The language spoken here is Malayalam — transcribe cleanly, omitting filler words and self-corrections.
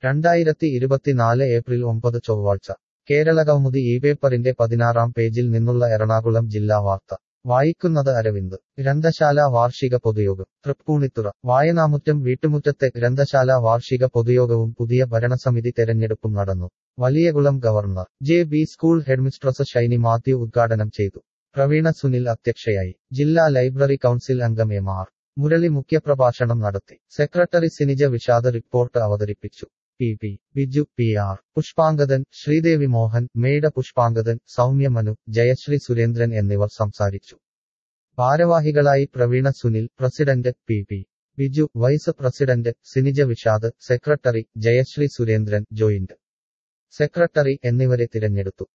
2024 ഏപ്രിൽ 9 ചൊവ്വാഴ്ച കേരളകൗമുദി ഈ പേപ്പറിന്റെ 16-ാം പേജിൽ നിന്നുള്ള എറണാകുളം ജില്ലാ വാർത്ത വായിക്കുന്നത് അരവിന്ദ്. ഗ്രന്ഥശാല വാർഷിക പൊതുയോഗം തൃപ്പൂണിത്തുറ. വായനാമുറ്റം വീട്ടുമുറ്റത്തെ ഗ്രന്ഥശാല വാർഷിക പൊതുയോഗവും പുതിയ ഭരണസമിതി തെരഞ്ഞെടുപ്പും നടന്നു. Valiyakulam governor J B. School headmistress Shiny Mathew ഉദ്ഘാടനം ചെയ്തു. പ്രവീണ സുനിൽ അധ്യക്ഷയായി. ജില്ലാ ലൈബ്രറി കൗൺസിൽ അംഗം എം.ആർ. മുരളി മുഖ്യപ്രഭാഷണം നടത്തി. സെക്രട്ടറി സിനിജ വിഷാദ റിപ്പോർട്ട് അവതരിപ്പിച്ചു. പി. ബിജു, പി.ആർ. പുഷ്പാങ്കദൻ, ശ്രീദേവി മോഹൻ, മേട പുഷ്പാങ്കദൻ, സൗമ്യ മനു, ജയശ്രീ സുരേന്ദ്രൻ എന്നിവർ സംസാരിച്ചു. ഭാരവാഹികളായി Praveena Sunil, president P. Biju, vice president Sinija Vishad, secretary Jayasree Surendran, joint secretary എന്നിവരെ തിരഞ്ഞെടുത്തു.